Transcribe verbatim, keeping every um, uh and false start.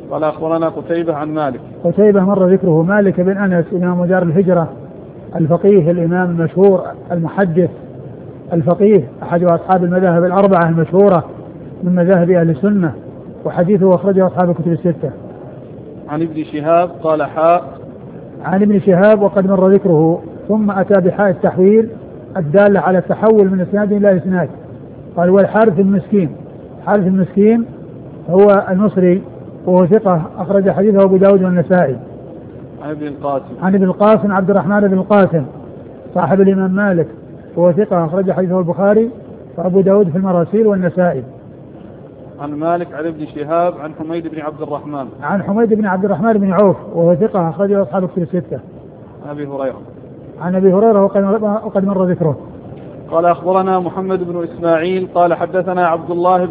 قال أخبرنا قتيبة عن مالك. قتيبة مر ذكره. مالك بن أنس إمام دار الهجرة الفقيه الإمام المشهور المحدث الفقيه أحد أصحاب المذاهب الأربعة المشهورة من مذاهب أهل السنة، وحديثه أخرجه أصحاب الكتب الستة. عن ابن شهاب قال حاء. عن ابن شهاب وقد مر ذكره، ثم أتى بحاء التحويل الدالة على التحول من إسناد إلى إسناد. قال والحارث المسكين. حارث المسكين هو المصري وهو ثقة أخرج حديثه أبو داود والنسائي. عن ابن القاسم. عن ابن القاسم عبد الرحمن بن القاسم صاحب الإمام مالك وهو ثقة أخرج حديثه البخاري وأبو داود في المراسيل والنسائي. عن مالك عن ابن شهاب عن حميد بن عبد الرحمن. عن حميد بن عبد الرحمن بن عوف وهو ثقة أخرجه أصحاب الكتب الستة. عن أبي هريرة. عن أبي هريرة وقد مر ذكره. قال أخبرنا محمد بن إسماعيل قال حدثنا عبد الله